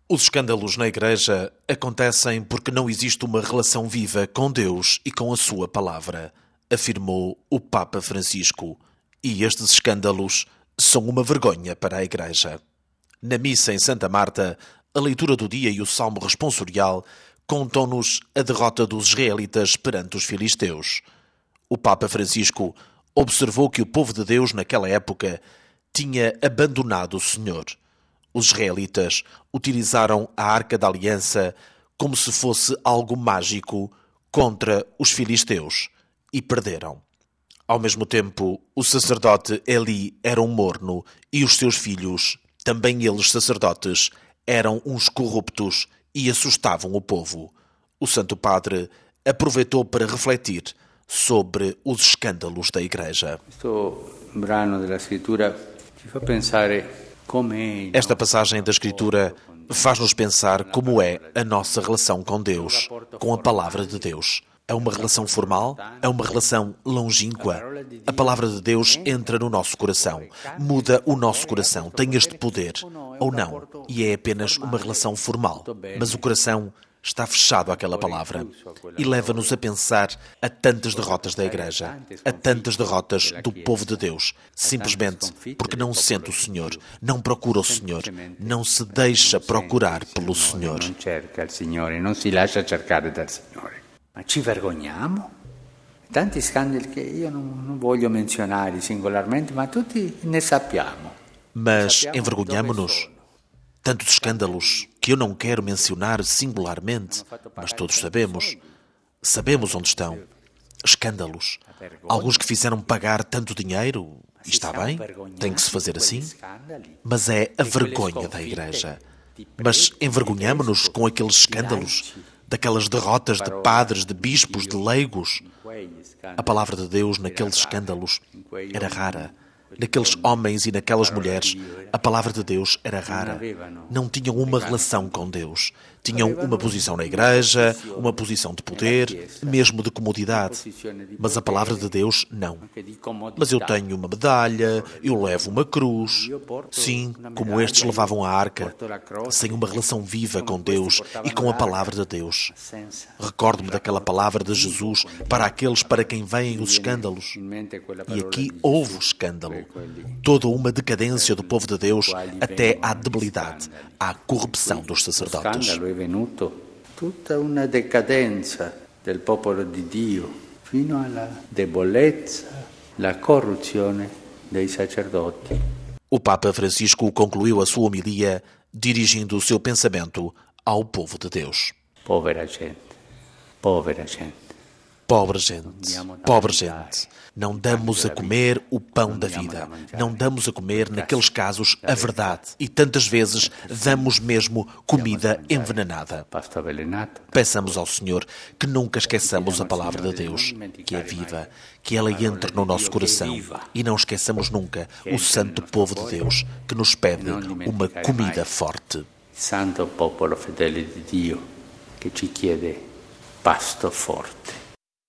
Os escândalos na Igreja acontecem porque não existe uma relação viva com Deus e com a sua palavra, afirmou o Papa Francisco. E estes escândalos são uma vergonha para a Igreja. Na missa em Santa Marta, a leitura do dia e o salmo responsorial contam-nos a derrota dos israelitas perante os filisteus. O Papa Francisco observou que o povo de Deus naquela época tinha abandonado o Senhor. Os israelitas utilizaram a Arca da Aliança como se fosse algo mágico contra os filisteus e perderam. Ao mesmo tempo, o sacerdote Eli era um morno e os seus filhos, também eles sacerdotes, eram uns corruptos e assustavam o povo. O Santo Padre aproveitou para refletir sobre os escândalos da Igreja. Esta passagem da Escritura faz-nos pensar como é a nossa relação com Deus, com a Palavra de Deus. É uma relação formal? É uma relação longínqua? A Palavra de Deus entra no nosso coração, muda o nosso coração, tem este poder, ou não, e é apenas uma relação formal. Mas o coração está fechado àquela palavra e leva-nos a pensar a tantas derrotas da Igreja, a tantas derrotas do povo de Deus, simplesmente porque não sente o Senhor, não procura o Senhor, não se deixa procurar pelo Senhor. Non si lascia cercare dal Signore. Ma ci vergogniamo? Tanti scandali che io non voglio menzionare singolarmente, ma tutti ne sappiamo. Mas envergonhamo-nos. Tantos escândalos que eu não quero mencionar singularmente, mas todos sabemos. Sabemos onde estão. Escândalos. Alguns que fizeram pagar tanto dinheiro, e está bem, tem que se fazer assim, mas é a vergonha da Igreja. Mas envergonhamo-nos com aqueles escândalos, daquelas derrotas de padres, de bispos, de leigos. A palavra de Deus naqueles escândalos era rara. Naqueles homens e naquelas mulheres, a palavra de Deus era rara. Não tinham uma relação com Deus. Tinham uma posição na Igreja, uma posição de poder, mesmo de comodidade. Mas a palavra de Deus, não. Mas eu tenho uma medalha, eu levo uma cruz. Sim, como estes levavam a arca, sem uma relação viva com Deus e com a palavra de Deus. Recordo-me daquela palavra de Jesus para aqueles para quem vêm os escândalos. E aqui houve o escândalo. Toda uma decadência do povo de Deus até à debilidade, à corrupção dos sacerdotes. È venuto tutta una decadenza del popolo di Dio fino alla debolezza, la corruzione dei sacerdoti. O Papa Francisco concluiu a sua homilia dirigindo o seu pensamento ao povo de Deus. Povera gente, povera gente. Pobre gente, pobre gente. Não damos a comer o pão da vida. Não damos a comer, naqueles casos, a verdade. E tantas vezes damos mesmo comida envenenada. Peçamos ao Senhor que nunca esqueçamos a palavra de Deus, que é viva, que ela entre no nosso coração. E não esqueçamos nunca o santo povo de Deus, que nos pede uma comida forte. Santo popolo fedele di Dio, che ci chiede pasto forte.